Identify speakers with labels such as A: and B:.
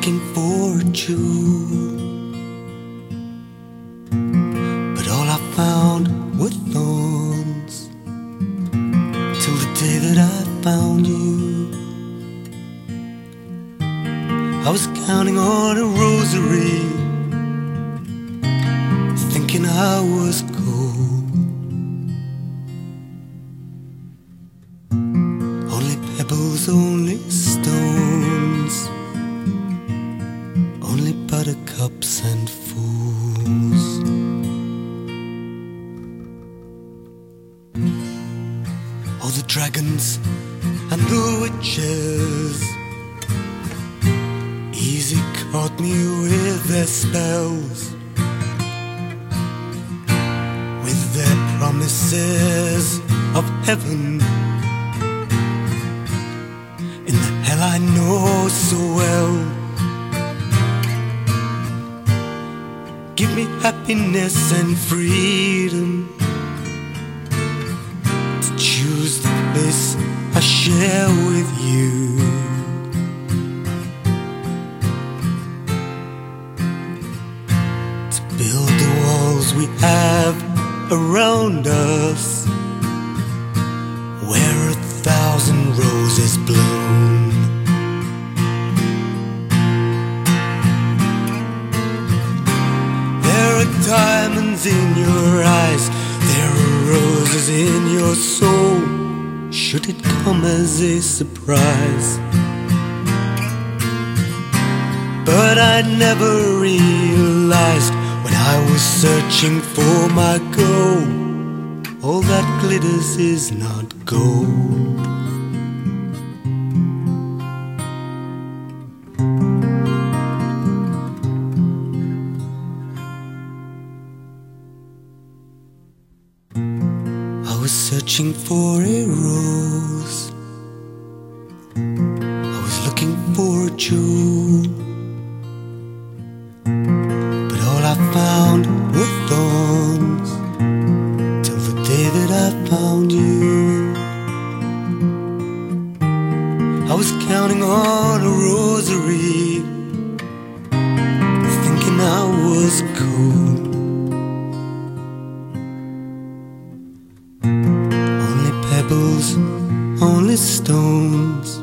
A: looking for a jewel, but all I found were thorns. Till the day that I found you, I was counting on a rosary, thinking I was cool. Only pebbles, only stones, only buttercups and fools. All the dragons and the witches easy caught me with their spells, with their promises of heaven, in the hell I know so well. Give me happiness and freedom to choose the place I share with you. To build the walls we have around us, where 1,000 roses bloom. There are diamonds in your eyes, there are roses in your soul, should it come as a surprise. But I never realized when I was searching for my goal, all that glitters is not gold. I was searching for a rose, I was looking for a jewel, but all I found were thorns. Till the day that I found you, I was counting on a rosary, thinking I was cool. Only pebbles, only stones,